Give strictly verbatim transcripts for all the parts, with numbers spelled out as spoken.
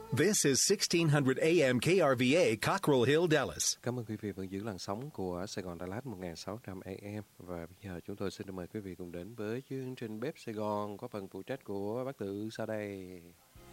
This is sixteen hundred A M K R V A, Cockrell Hill, Dallas. Cảm ơn quý vị vẫn giữ làn sóng của Sài Gòn Đà Lạt một nghìn sáu trăm A M. Và bây giờ chúng tôi xin mời quý vị cùng đến với chương trình Bếp Sài Gòn có phần phụ trách của bác Tự sau đây.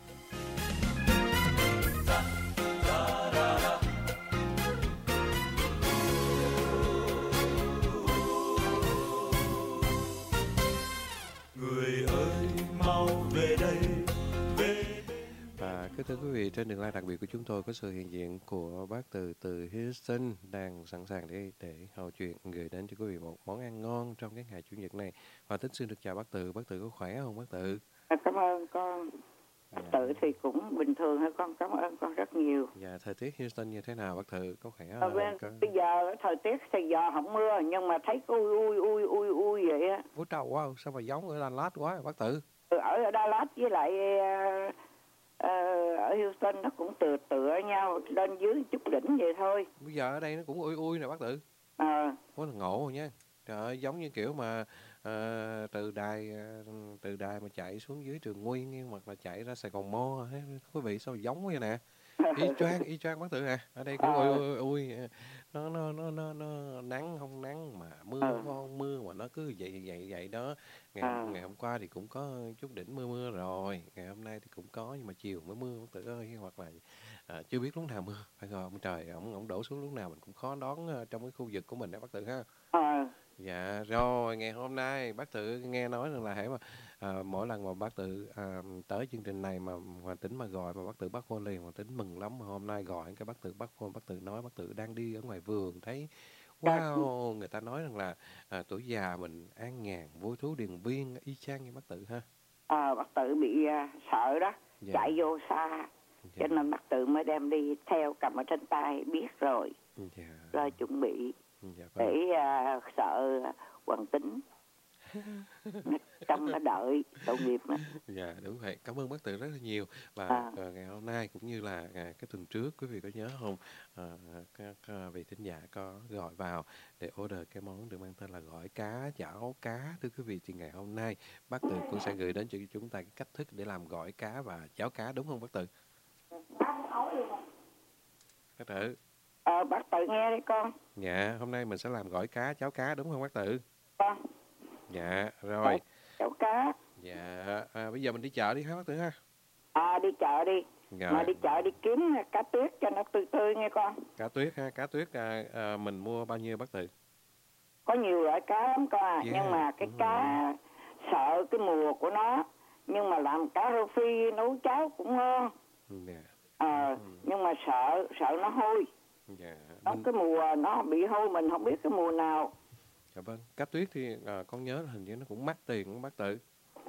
Người ơi mau về đây, về Và kính thưa quý vị, trên đường line đặc biệt của chúng tôi có sự hiện diện của bác Từ từ Houston đang sẵn sàng để để hậu chuyện gửi đến cho quý vị một món ăn ngon trong cái ngày chủ nhật này. Và tính xin được chào bác Từ. Bác Từ có khỏe không bác Từ? Cảm ơn con. Bác Dạ. Tự thì cũng bình thường thôi con. Cảm ơn con rất nhiều. Dạ, thời tiết Houston như thế nào bác Từ? Có khỏe À, không? bên, Có... Bây giờ thời tiết Sài Gòn không mưa nhưng mà thấy ui ui ui ui ui vậy á. Ủa trời, wow, sao mà giống ở Dallas quá bác Từ? Ở ở Dallas với lại uh, uh, ở Houston nó cũng tựa tựa nhau, lên dưới chút đỉnh vậy thôi. Bây giờ ở đây nó cũng ui ui nè bác Tự. À, Quá là ngộ rồi nha. Trời ơi, giống như kiểu mà ờ, từ đài ờ, từ đài mà chạy xuống dưới Trường Nguyên hoặc là chạy ra Sài Gòn Mall á, quý vị sao giống vậy nè. Y choang, y choang bác Tự nè. Ở đây cũng ui ui ui nó nó nó nó nó nắng không nắng mà mưa Ờ. không mưa mà nó cứ vậy vậy vậy đó. Ngày À. ngày hôm qua thì cũng có chút đỉnh mưa mưa rồi, ngày hôm nay thì cũng có nhưng mà chiều mới mưa bác Tự ơi, hoặc là à, chưa biết lúc nào mưa. Phải rồi, ông trời ổng ổng đổ xuống lúc nào mình cũng khó đoán ờ, trong cái khu vực của mình đó bác Tự ha. à, Dạ rồi, ngày hôm nay bác Tự nghe nói rằng là hãy mà à, mỗi lần mà bác Tự à, tới chương trình này mà Hoàng Tính mà gọi mà bác Tự bắt phone liền, Hoàng Tính mừng lắm. Mà hôm nay gọi cái bác Tự bắt phone, bác Tự nói bác Tự đang đi ở ngoài vườn thấy wow, người ta nói rằng là à, tuổi già mình an nhàn vui thú điền viên y chang như bác Tự ha. à, bác Tự bị uh, sợ đó, Dạ. chạy vô xa. Dạ. Cho nên bác Tự mới đem đi theo, cầm ở trên tay, biết rồi. Dạ. Rồi chuẩn bị Dạ vâng. để uh, sợ Hoàng Tính trong nó đợi tội nghiệp mà. Dạ đúng vậy, cảm ơn bác Tự rất là nhiều. Và À. à, ngày hôm nay cũng như là à, cái tuần trước quý vị có nhớ không, à, các à, vị thính giả có gọi vào để order cái món được mang tên là gỏi cá chảo cá. Thưa quý vị, thì ngày hôm nay bác Tự cũng sẽ gửi đến cho chúng ta cái cách thức để làm gỏi cá và cháo cá, đúng không bác Tự? Bác Tự. Ờ, bác Tự nghe đấy con. Dạ, hôm nay mình sẽ làm gỏi cá cháo cá, đúng không bác Tự? Con. Dạ rồi. Cháo cá. Dạ à, bây giờ mình đi chợ đi ha bác Tự ha. À, đi chợ đi. Rồi. Mà đi chợ đi kiếm cá tuyết cho nó tươi tươi nghe con. Cá tuyết ha, cá tuyết à, à, mình mua bao nhiêu bác Tự? Có nhiều loại cá lắm con à. Yeah, Nhưng mà cái đúng cá sợ cái mùa của nó. Nhưng mà làm cá rô phi nấu cháo cũng ngon. Dạ. Ờ, Ừ. nhưng mà sợ, sợ nó hôi. Dạ. Nó Mình, cái mùa nó bị hôi mình không biết cái mùa nào. dạ vâng. Cá tuyết thì à, con nhớ là hình như nó cũng mắc tiền của bác Tự.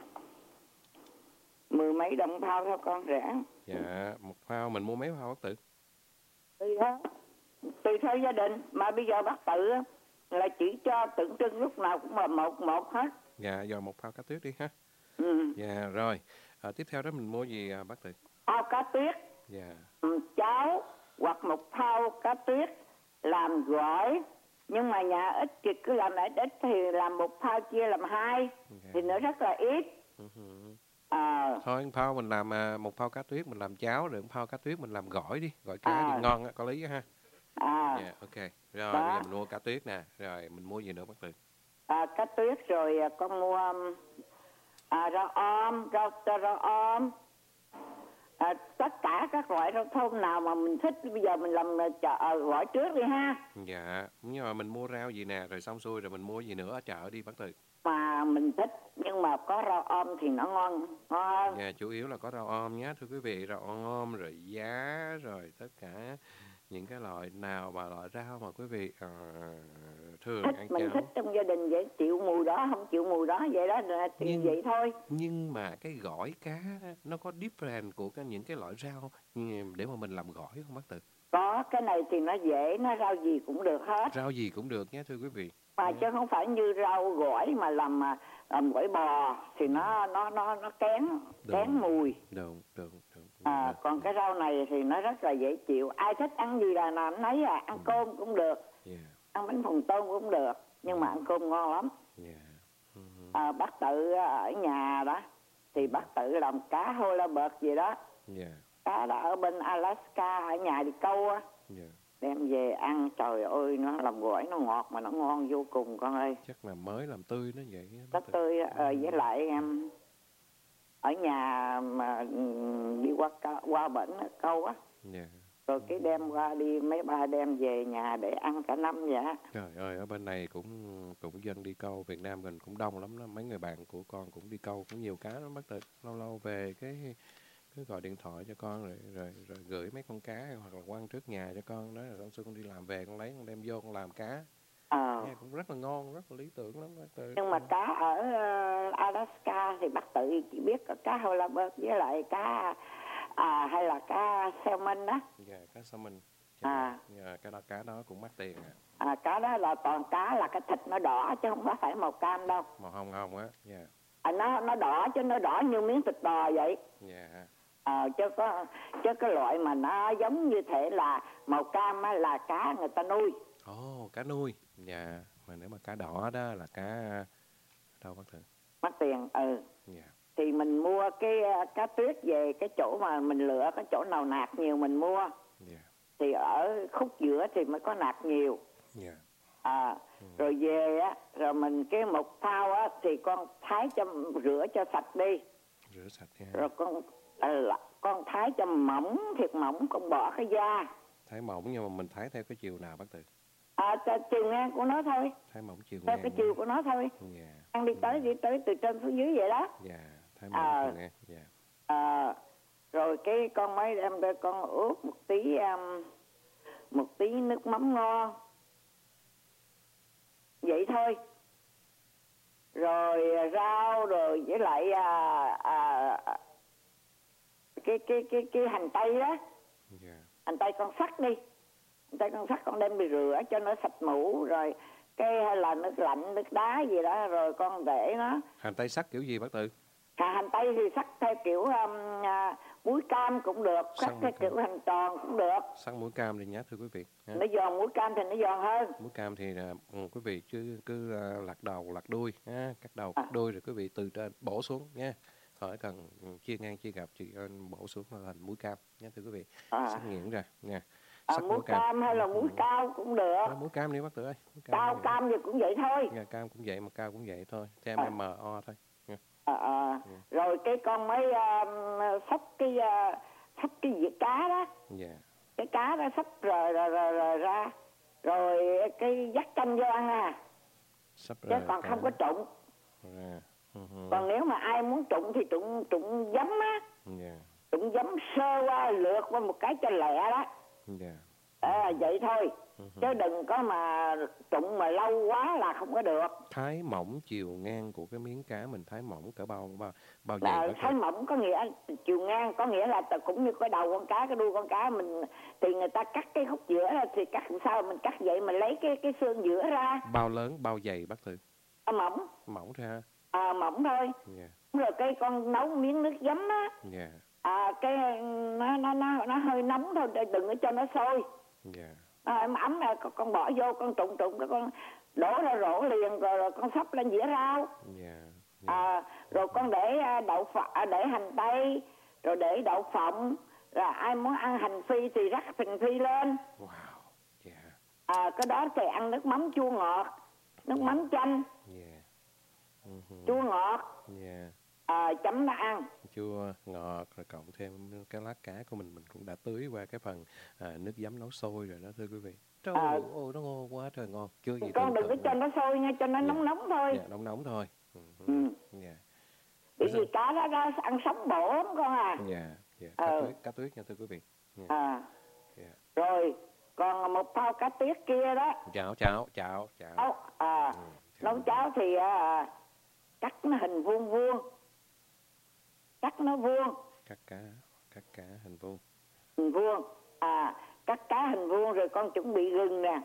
Mười mấy đồng thao thôi con, rẻ. Dạ, một phao mình mua mấy phao bác Tự? Tùy thôi. Tùy theo gia đình. Mà bây giờ bác Tự á, là chỉ cho tượng trưng lúc nào cũng là một một hết. Dạ, giờ một phao cá tuyết đi ha. Ừ. Dạ rồi. À, tiếp theo đó mình mua gì à, bác Tự? Phao cá tuyết, Dạ. ừ, cháo hoặc một phao cá tuyết làm gỏi. Nhưng mà nhà ít thì cứ làm lại ít thì làm một phao chia làm hai Dạ. thì nó rất là ít. Ừ. À, Thôi phao mình làm à, một phao cá tuyết mình làm cháo, rồi một phao cá tuyết mình làm gỏi đi, gỏi cá À. thì ngon á, có lý á ha. à, Dạ, ok. Rồi Đó. bây giờ mình mua cá tuyết nè, rồi mình mua gì nữa bác Tự? à, cá tuyết rồi à, con mua um, à, rau om, rau tơ rau om. À, tất cả các loại rau thơm nào mà mình thích bây giờ mình làm à, chợ à, gọi trước đi ha. Dạ, nhưng mà mình mua rau gì nè, rồi xong xuôi rồi mình mua gì nữa ở chợ đi bác Tự. Mà mình thích nhưng mà có rau om thì nó ngon ngon hơn. Dạ, chủ yếu là có rau om nhé, thưa quý vị, rau om, rồi giá, rồi tất cả những cái loại nào mà loại rau mà quý vị uh, thường Thích ăn mình cháo. thích trong gia đình vậy, chịu mùi đó không chịu mùi đó vậy đó là thì Nhưng- vậy thôi. Nhưng mà cái gỏi cá đó, nó có different của cái, những cái loại rau ừ, để mà mình làm gỏi không bác Tự? Có cái này thì nó dễ, nó rau gì cũng được hết. Rau gì cũng được nhé thưa quý vị. Mà chứ không phải như rau gỏi mà làm mà làm gỏi bò thì nó nó nó nó kén kén mùi. Đúng, đúng, đúng. À, còn cái rau này thì nó rất là dễ chịu. Ai thích ăn gì là làm nấy à, ăn cơm cũng được, Yeah, ăn bánh phồng tôm cũng được, nhưng mà ăn cơm ngon lắm. yeah. Ừ, À, bác Tự ở nhà đó thì bác Tự làm cá hô la bợt gì đó. yeah. cá đó ở bên Alaska, ở nhà đi câu á. Dạ. Đem về ăn, trời ơi, nó làm gỏi nó ngọt mà nó ngon vô cùng con ơi. Chắc là mới làm tươi nó vậy. Nó tươi, ờ, với lại em ở nhà mà ừ, đi qua qua bển câu á. Dạ. Rồi cái đem qua đi mấy ba đem về nhà để ăn cả năm vậy á. Trời ơi, ở bên này cũng cũng dân đi câu, Việt Nam mình cũng đông lắm đó. Mấy người bạn của con cũng đi câu, cũng nhiều cá lắm bác Tự. Lâu lâu về cái cứ gọi điện thoại cho con rồi rồi rồi gửi mấy con cá hoặc là quăng trước nhà cho con, nói là con xưa con đi làm về con lấy con đem vô con làm cá. Ờ. Nghe cũng rất là ngon, rất là lý tưởng lắm bác Tự. Nhưng mà cá ở uh, Alaska thì bác Tự chỉ biết có cá halibut với lại cá à, hay là cá salmon đó. Dạ, cá salmon. À. Dạ, cái đó cá đó cũng mắc tiền à. À, cá đó là toàn cá là cái thịt nó đỏ chứ không có phải màu cam đâu. Màu hồng hồng á. Dạ. À, nó nó đỏ chứ nó đỏ như miếng thịt bò vậy. Dạ. À, chứ có chứ cái loại mà nó giống như thể là màu cam á, là cá người ta nuôi. Ồ, oh, cá nuôi. Dạ, mà nếu mà cá đỏ đó là cá đâu bác Tự? Mắc tiền, ừ. Dạ. Thì mình mua cái cá tuyết về cái chỗ mà mình lựa cái chỗ nào nạc nhiều mình mua. Dạ. Thì ở khúc giữa thì mới có nạc nhiều. Dạ. À, ừ. Rồi về á, rồi mình cái một thao á thì con thái cho rửa cho sạch đi. Rửa sạch nha. Rồi con à, con thái cho mỏng thiệt mỏng, con bỏ cái da. Thái mỏng nhưng mà mình thái theo cái chiều nào bác Tự? À, chiều ngang của nó thôi. Thái mỏng chiều theo ngang. cái chiều của nó thôi. Dạ. Ăn đi tới đi tới từ trên xuống dưới vậy đó. Dạ, thái mỏng à, chiều ngang. Dạ. À, rồi cái con mới đem ra con ướp một tí um, một tí nước mắm ngon. Vậy thôi. Rồi rau rồi với lại à, à, cái cái cái cái hành tây đó. Dạ. Hành tây con sắc đi. Hành tây con sắc con đem đi rửa cho nó sạch mũ rồi cái hay là nước lạnh nước đá gì đó rồi con để nó. Hành tây sắc kiểu gì bác Tự? À, hành tây thì sắc theo kiểu um, à, muối cam cũng được, sắc theo kiểu hành tròn cũng được. Sắc muối cam đi nhé thưa quý vị. Ha? Nó giòn, muối cam thì nó giòn hơn. Muối cam thì uh, quý vị chứ cứ uh, lặt đầu lặt đuôi, ha? Cắt đầu cắt đuôi rồi quý vị từ trên bổ xuống nha. Khỏi cần chia ngang chia gập chỉ bổ xuống là thành muối cam nhé thưa quý vị. À. Sắc nghiền ra nha. À, muối cam. cam hay là muối ừ. cao cũng được. À, muối cam đi bác Tự ơi. Cao cam thì cũng vậy thôi. Dạ, cam cũng vậy mà cao cũng vậy thôi. Cho em à. em o thôi. Nha. À, à. Ừ. Rồi cái con mới uh, xóc cái uh, xóc cái dĩa cá đó. Dạ. Cái cá đó xóc rồi rồi, rồi rồi ra. Rồi cái dắt canh vô ăn à. Sắp chứ còn cá. Không có trụng. Dạ. Uh-huh. Còn nếu mà ai muốn trụng thì trụng trụng giấm á. Dạ. Trụng giấm sơ qua lượt qua một cái cho lẹ đó. Dạ. À, vậy thôi. Uh-huh. Chứ đừng có mà trụng mà lâu quá là không có được. Thái mỏng chiều ngang của cái miếng cá mình thái mỏng cỡ bao bao bao nhiêu? À, thái mỏng có nghĩa chiều ngang có nghĩa là cũng như cái đầu con cá, cái đuôi con cá mình thì người ta cắt cái khúc giữa ra thì cắt làm sao mình cắt vậy mình lấy cái cái xương giữa ra. Bao lớn bao dày bác Tự? À, mỏng. Mỏng thôi ha. À, mỏng thôi. Yeah. Rồi cái con nấu miếng nước giấm á. Yeah. À, cái nó nó nó nó hơi nóng thôi, đừng có cho nó sôi. Yeah. À, ấm là con, con bỏ vô con trụng trụng cái con đổ ra rổ liền rồi, rồi con xóc lên dĩa rau. Yeah. Yeah. À, rồi con để đậu phộng, để hành tây, rồi để đậu phộng, rồi ai muốn ăn hành phi thì rắc hành phi lên. Wow. Yeah. À, cái đó thì ăn nước mắm chua ngọt, nước yeah. mắm chanh. Yeah. Uh-huh. Chua ngọt. Yeah. À, chấm nó ăn. Chua ngọt rồi cộng thêm cái lát cá của mình mình cũng đã tưới qua cái phần à, nước giấm nấu sôi rồi đó thưa quý vị. Trời à, ơi, nó ngon quá trời ngon. Chưa gì con đừng có cho nó sôi nha, cho nó yeah. nóng nóng thôi. Yeah, nóng nóng thôi. Uh-huh. Ừ. Yeah. Bởi vì cá đó ra ăn sống bổ lắm con à. Dạ, yeah, yeah. cá ừ. tuyết, cá tuyết nha thưa quý vị. Yeah. À. Yeah. Rồi, còn một thau cá tuyết kia đó. Chào, chào, chào, chào. Nấu, à, ừ, nấu cháo thì à, cắt nó hình vuông vuông. Cắt nó vuông. Cắt cá, cắt cá hình vuông. Hình vuông. À, cắt cá hình vuông rồi con chuẩn bị gừng nè.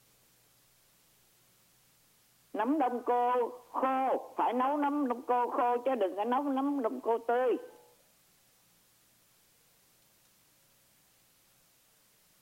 Nấm đông cô khô, phải nấu nấm đông cô khô chứ đừng có nấu nấm đông cô tươi.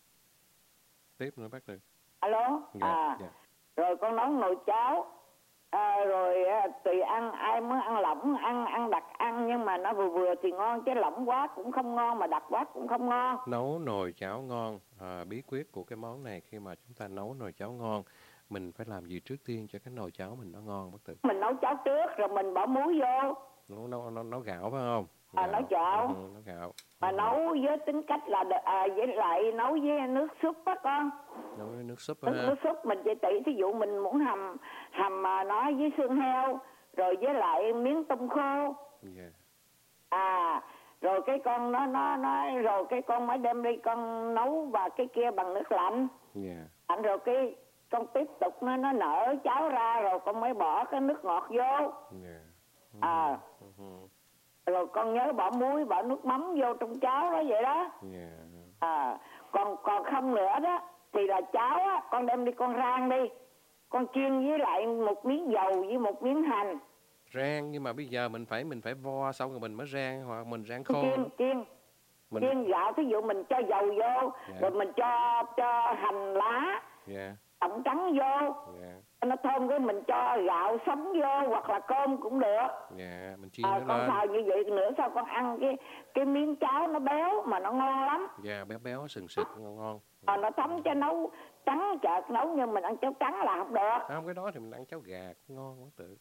Tiếp nữa bác Tự. Alo? Dạ, à, dạ. Rồi con nấu nồi cháo. À, rồi à, tùy ăn, ai muốn ăn lỏng ăn ăn đặc ăn, nhưng mà nó vừa vừa thì ngon, chứ lỏng quá cũng không ngon mà đặc quá cũng không ngon. Nấu nồi cháo ngon, à, bí quyết của cái món này khi mà chúng ta nấu nồi cháo ngon, mình phải làm gì trước tiên cho cái nồi cháo mình nó ngon bác Tự? Mình nấu cháo trước rồi mình bỏ muối vô. Nấu nấu nấu, nấu gạo phải không? À, nấu gạo. Ừ, nấu gạo. Mà Ừ. nấu với tính cách là đ- à, với lại nấu với nước súp á con. Nấu với nước súp Nước, ha. nước súp mình chỉ tỉ, thí dụ mình muốn hầm hầm mà nó với xương heo, rồi với lại miếng tôm khô. Yeah. À, rồi cái con nó nó nó rồi cái con mới đem đi con nấu và cái kia bằng nước lạnh. Yeah. Lạnh rồi cái con tiếp tục nó nó nở cháo ra, rồi con mới bỏ cái nước ngọt vô. Yeah. À, Ừ. rồi con nhớ bỏ muối, bỏ nước mắm vô trong cháo đó vậy đó. Yeah. À, còn còn không nữa đó thì là cháo á, con đem đi con rang đi, con chiên với lại một miếng dầu với một miếng hành. Rang, nhưng mà bây giờ mình phải mình phải vo xong rồi mình mới rang, hoặc mình rang khô. Chiên chiên Mình chiên gạo, thí dụ mình cho dầu vô, Dạ. rồi mình cho cho hành lá Yeah. tẩm trắng vô, Yeah. nó thơm, cái mình cho gạo sống vô hoặc là cơm cũng được. Yeah. Mình chiên À, nó con lên. xào như vậy nữa sao con ăn cái cái miếng cháo nó béo mà nó ngon lắm. Yeah, béo béo sừng sực ngon ngon. À, nó thấm cho nấu trắng chợt nấu, nhưng mình ăn cháo trắng là không được. Không, cái đó thì mình ăn cháo gà cũng ngon bác Tự.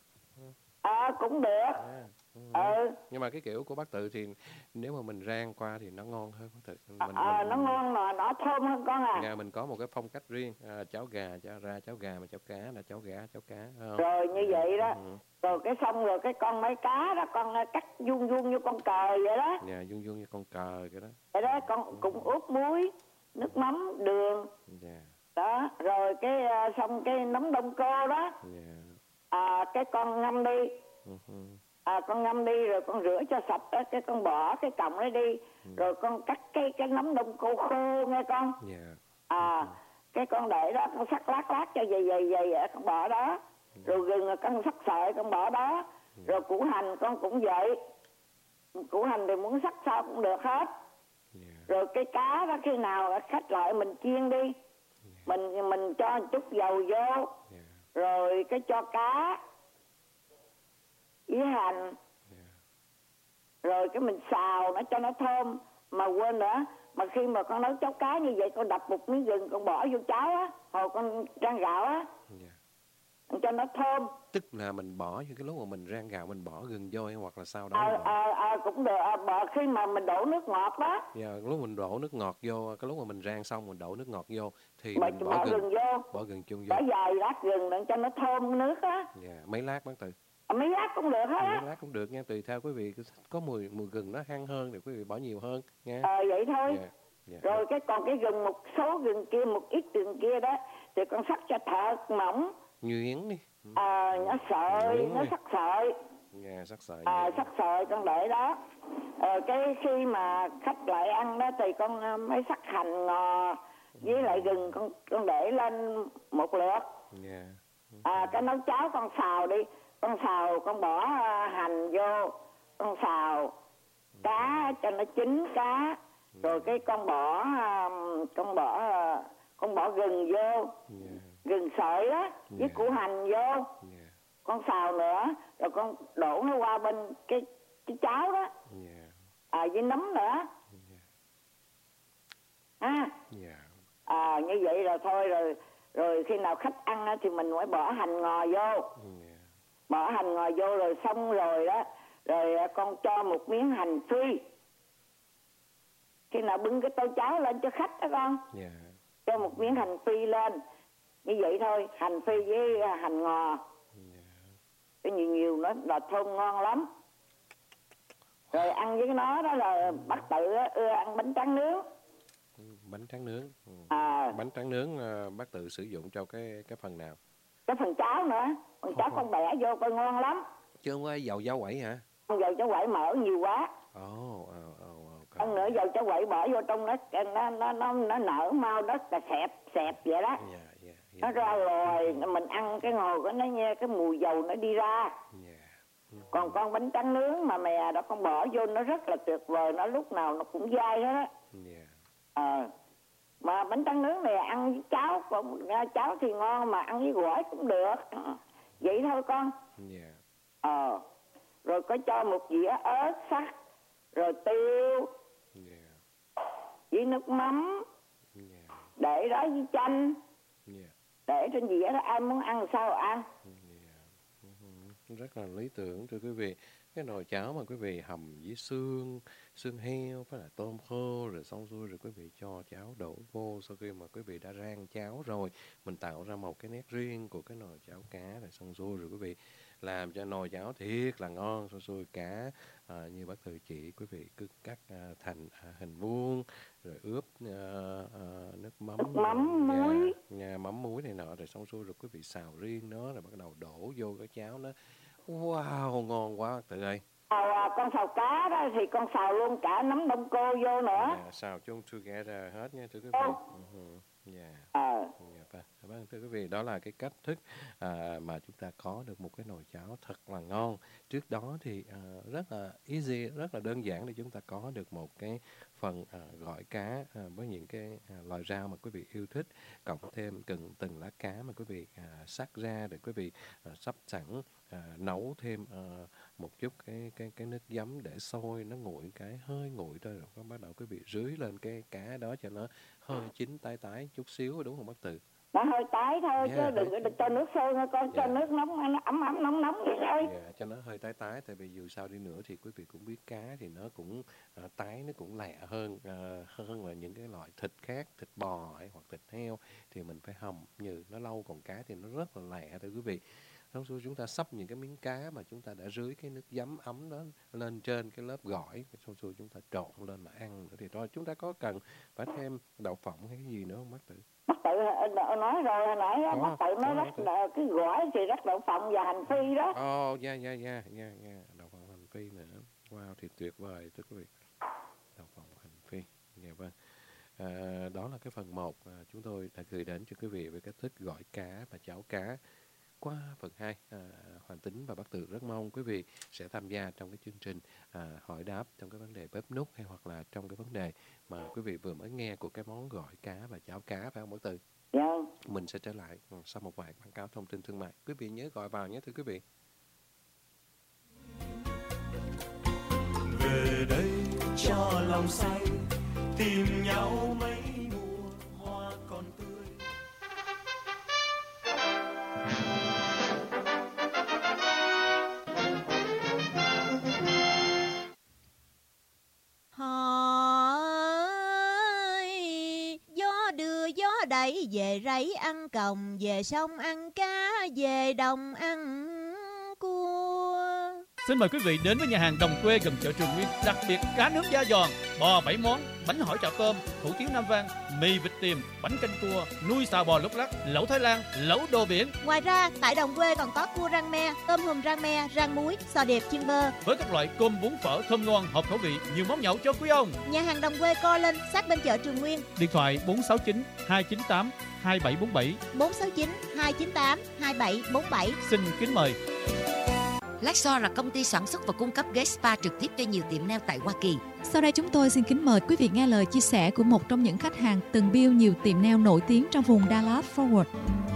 À, cũng được. À, ừ. Ừ. Nhưng mà cái kiểu của bác Tự thì nếu mà mình rang qua thì nó ngon hơn bác Tự. Mình, À, mình, nó ngon mà nó thơm hơn con à. Nhà mình có một cái phong cách riêng, à, cháo gà cháo ra cháo gà, mà cháo cá là cháo gà cháo cá. Không? Rồi như vậy đó. Ừ. Rồi cái xong rồi cái con mấy cá đó con cắt vuông vuông như con cờ vậy đó. Nhà vuông vuông như con cờ cái đó. Vậy đó con cũng ướp muối, nước mắm, đường. Yeah. Đó, rồi cái à, xong cái nấm đông cô đó. Yeah. À, cái con ngâm đi. Uh-huh. À, con ngâm đi rồi con rửa cho sạch đó, cái con bỏ cái cọng ấy đi. Rồi con cắt cái cái nấm đông cô khô nghe con. Yeah. À, cái con để đó con sắc lát lát cho dày dày dày vậy con bỏ đó. Rồi gừng là con sắc sợi con bỏ đó. Rồi củ hành con cũng vậy. Củ hành thì muốn sắc sao cũng được hết. Yeah. Rồi cái cá đó khi nào khách lại mình chiên đi. Mình mình cho một chút dầu vô. Yeah. Rồi cái cho cá với hành. Yeah. Rồi cái mình xào nó cho nó thơm. Mà quên nữa, mà khi mà con nấu cháo cá như vậy con đập một miếng gừng con bỏ vô cháo á, hồi con rang gạo á, Yeah. cho nó thơm. Tức là mình bỏ những cái lúc mà mình rang gạo mình bỏ gừng vô hay hoặc là sau đó À, mình bỏ. à, à, cũng được, à, bỏ khi mà mình đổ nước ngọt đó. Yeah, lúc mình đổ nước ngọt vô, cái lúc mà mình rang xong mình đổ nước ngọt vô thì Mà mình bỏ, bỏ gừng, gừng vô, bỏ gừng chung vô. bỏ vài lát gừng để cho nó thơm nước á. Yeah. Mấy lát bác Tự. À, mấy lát cũng được hết Mấy á. lát cũng được nha, tùy theo quý vị có mùi mùi gừng nó hăng hơn thì quý vị bỏ nhiều hơn nha. À, vậy thôi. Yeah. Yeah. Rồi cái còn cái gừng, một số gừng kia, một ít gừng kia đó thì con sắc cho thật mỏng. Nhuyễn đi. À, nó sợi, Nhuyễn nó đi. sắc sợi. Yeah, sắc sợi. À, nhuyễn. sắc sợi con để đó. Ờ, cái khi mà khách lại ăn đó thì con ờ, mới sắc hành ngò với lại gừng con con để lên một lượt. Yeah. À, cái nấu cháo con xào đi, con xào con bỏ ờ, hành vô, con xào cá cho nó chín cá, rồi cái con bỏ ờ, con bỏ ờ, con bỏ gừng vô, Yeah. gừng sợi đó với Yeah. củ hành vô, Yeah. con xào nữa, rồi con đổ nó qua bên cái cái cháo đó. Yeah. À, với nấm nữa. Ha. Yeah. À, như vậy rồi thôi, rồi rồi khi nào khách ăn á, thì mình phải bỏ hành ngò vô. Yeah. Bỏ hành ngò vô rồi xong rồi đó. Rồi à, con cho một miếng hành phi. Khi nào bưng cái tô cháo lên cho khách đó con, Yeah. cho một miếng hành phi lên. Như vậy thôi, hành phi với à, hành ngò. Yeah. Cái nhiều nhiều nó là thơm ngon lắm. Rồi ăn với nó đó là bác Tự á, ưa ăn bánh tráng nướng. Bánh tráng nướng. Ừ. À, Bánh tráng nướng ờ, bác Tự sử dụng cho cái cái phần nào? cái phần cháo nữa, phần cháo con bẻ vô coi ngon lắm. Chứ không có dầu dao quẩy hả? Con dầu cháo quậy mỡ nhiều quá. Ồ, ồ, ồ, ồ. Con nữa dầu cháo quậy bỏ vô trong nó nó nó nó, nó nở mau đó là xẹp xẹp vậy đó. Yeah, yeah, Nó yeah. ra lòi, mình ăn cái ngồi của nó nghe cái mùi dầu nó đi ra. Yeah. Còn con bánh tráng nướng mà mè đó con bỏ vô nó rất là tuyệt vời, nó lúc nào nó cũng dai hết á. Yeah. Ờ. Mà bánh tráng nướng này ăn với cháo cũng cháo thì ngon, mà ăn với gỏi cũng được. vậy thôi con. Dạ. Ờ, rồi có cho một dĩa ớt sắc, rồi tiêu, Dạ. với nước mắm, Dạ. để đó với chanh, Dạ. để trên dĩa đó, ai muốn ăn sao ăn. Dạ. Ừ, rất là lý tưởng thưa quý vị. Cái nồi cháo mà quý vị hầm với xương, xương heo với lại tôm khô, rồi xong xuôi rồi quý vị cho cháo đổ vô. Sau khi mà quý vị đã rang cháo rồi, mình tạo ra một cái nét riêng của cái nồi cháo cá, rồi xong xuôi rồi quý vị làm cho nồi cháo thiệt là ngon. Xong xuôi cá à, như bác Từ chỉ, quý vị cứ cắt à, thành à, hình vuông, rồi ướp à, à, nước mắm, Nước mắm, nhà, muối. nhà mắm muối này nọ, rồi xong xuôi rồi quý vị xào riêng nó, rồi bắt đầu đổ vô cái cháo nó. Wow, ngon quá bác Từ ơi. Xào, à, con xào cá đó thì con xào luôn cả nấm đông cô vô nữa. Dạ, xào chung together hết nha thưa quý vị. Ờ. Uh-huh. Dạ. Ờ. Dạ, vâng. Vâng, thưa quý vị, đó là cái cách thức à, mà chúng ta có được một cái nồi cháo thật là ngon. Trước đó thì à, rất là easy, rất là đơn giản để chúng ta có được một cái phần à, gỏi cá à, với những cái à, loài rau mà quý vị yêu thích, cộng thêm từng từng lá cá mà quý vị à, sắc ra để quý vị à, sắp sẵn à, nấu thêm à, một chút cái cái cái nước giấm để sôi nó nguội, cái hơi nguội thôi rồi có bắt đầu quý vị rưới lên cái cá đó cho nó hơi chín tái tái chút xíu, đúng không bác Từ? Nó hơi tái thôi, Dạ, chứ hơi đừng có tái. cho nước sôi nữa con. Cho Dạ. nước nóng, nó ấm ấm nóng nóng vậy thôi. Dạ, cho nó hơi tái tái, tại vì dù sao đi nữa thì quý vị cũng biết cá thì nó cũng à, tái, nó cũng lẹ hơn à, hơn là những cái loại thịt khác, thịt bò hay hoặc thịt heo thì mình phải hầm nhừ nó lâu, còn cá thì nó rất là lẹ thưa quý vị. Xong rồi chúng ta xấp những cái miếng cá mà chúng ta đã rưới cái nước giấm ấm đó lên trên cái lớp gỏi, xong rồi chúng ta trộn lên mà ăn nữa thì thôi. Chúng ta có cần phải thêm đậu phộng hay cái gì nữa không bác Tự? Bác Tự nói rồi hồi nãy á, Có, bác Tự nói có, rất có. là cái gỏi thì rất đậu phộng và hành phi đó. Ồ, dạ, dạ, dạ, dạ, dạ, đậu phộng hành phi nữa. Wow, thì tuyệt vời thưa quý vị. Đậu phộng hành phi, dạ vâng. À, đó là cái phần một à, chúng tôi đã gửi đến cho quý vị về cách thức gỏi cá và cháo cá. Qua phần hai, à, Hoàng Tính và bác Từ rất mong quý vị sẽ tham gia trong cái chương trình à, hỏi đáp trong cái vấn đề bếp núc hay hoặc là trong cái vấn đề mà quý vị vừa mới nghe của cái món gỏi cá và cháo cá, phải không bác Từ? Dạ. Mình sẽ trở lại sau một vài quảng cáo thông tin thương mại. Quý vị nhớ gọi vào nhé thưa quý vị. Về đây cho lòng say, tìm nhau mấy mùa hoa còn tươi. Hỏi gió đưa gió đẩy, về rẫy ăn còng, về sông ăn cá, về đồng ăn cua. Xin mời quý vị đến với nhà hàng Đồng Quê gần chợ Trường Nguyên, đặc biệt cá nướng da giòn, bò bảy món, bánh hỏi chảo tôm, hủ tiếu Nam Vang, mì vịt tiềm, bánh canh cua, nuôi xào bò lúc lắc, lẩu Thái Lan, lẩu đồ biển. Ngoài ra, tại Đồng Quê còn có cua rang me, tôm hùm rang me, rang muối, sò điệp chiên bơ. Với các loại cơm bún phở thơm ngon, hợp khẩu vị, nhiều món nhậu cho quý ông. Nhà hàng Đồng Quê co lên sát bên chợ Trường Nguyên. Điện thoại bốn sáu chín hai chín tám hai bảy bốn bảy. bốn sáu chín hai chín tám hai bảy bốn bảy. Xin kính mời. Lexor là công ty sản xuất và cung cấp ghế spa trực tiếp cho nhiều tiệm nail tại Hoa Kỳ. Sau đây chúng tôi xin kính mời quý vị nghe lời chia sẻ của một trong những khách hàng từng build nhiều tiệm nail nổi tiếng trong vùng Dallas Fort Worth.